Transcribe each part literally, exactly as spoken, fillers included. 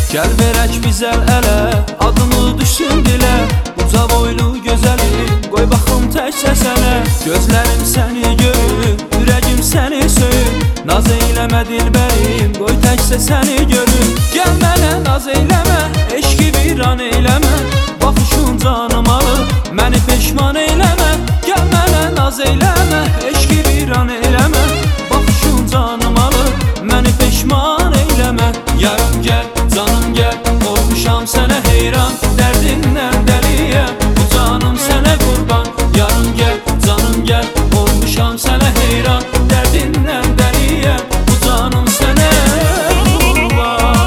Gəl verək bizə ələ, adını düşsün dilə. Uca boylu gözəlim, qoy baxım təkcə sənə. Gözlərim səni görür, ürəgim səni söyür. Naz eyləmə dilbərim, qoy təkcə səni görür. Gəl mənə naz eyləmə, eşqi viran eyləmə. Baxışın canım alır, məni peşman eyləmə. Gəl mənə naz eyləmə, eşqi viran eyləmə. Baxışın canım alır, məni peşman eyləmə. Yarım gəl, canım gəl, olmuşam sənə heyran. Dərdindən dəliyəm, bu canım sənə qurban. Yarım gəl, canım gəl, olmuşam sənə heyran. Dərdindən dəliyəm, bu canım sənə qurban.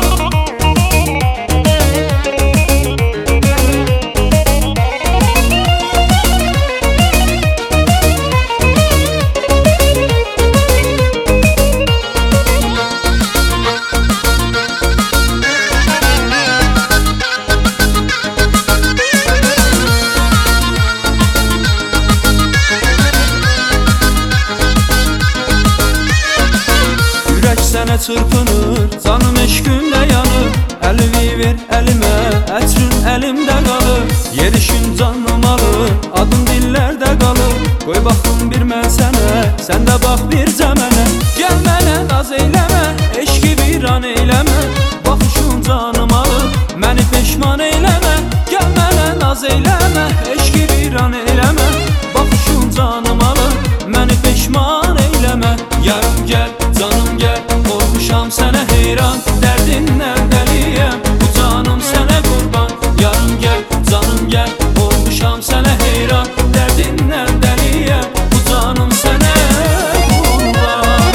Sənə çırpınır, canım eşqində yanır. Əlini ver əlimə, ətrin əlimdə qalır. Yerişin canım alır, adın dillərdə qalır. Qoy baxım bir mən sənə, sən də bax bircə mənə. Gəl mənə naz eyləmə, eşqi viran eyləmə. Baxışın canım alır, məni peşman eyləmə. Gəl mənə naz eyləmə, eşqi viran eyləmə. Baxışın canım alır, məni peşman eyləmə. Yarım gəl, canım gəl, olmuşam sənə heyran. Dərdindən dəliyəm, bu canım sənə qurban. Yarım gəl, canım gəl, olmuşam sənə heyran. Dərdindən dəliyəm, bu canım sənə qurban.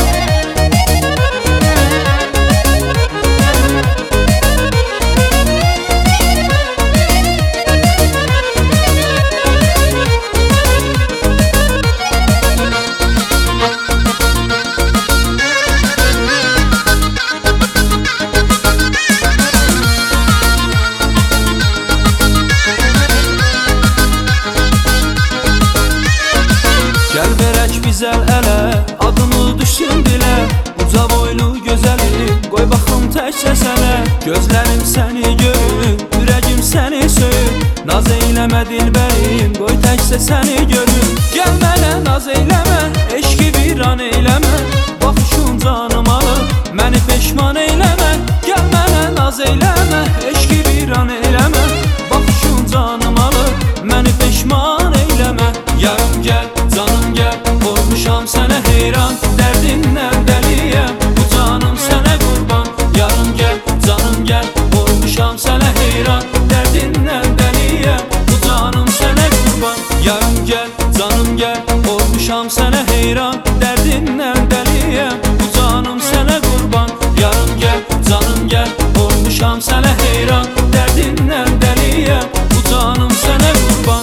Gəl verək bizə ələ, adını düşsün dilə. Uca boylu gözəlim, qoy baxım təkcə sənə. Gözlərim səni görür, ürəgim səni söyür. Naz eyləmə dilbərim, qoy təkcə səni görür. Gəl mənə naz eyləmə, eşqi viran eyləmə. Baxışın canım alır, məni peşman eyləmə. Gəl mənə naz eyləmə, eşqi viran eyləmə. Baxışın canım alır, məni peşman eyləmə. Yarım gəl, canım gəl, olmuşam sənə heyran. Dərdindən dəliyəm, bu canım sənə qurban. Yarım gəl, canım gəl, olmuşam sənə heyran. Dərdindən dəliyəm, bu canım sənə qurban. Yarım gəl, canım gəl, olmuşam sənə heyran. Dərdindən dəliyəm, bu canım sənə qurban. Yarım gəl, canım gəl, olmuşam sənə heyran. Dərdindən dəliyəm, bu canım sənə qurban.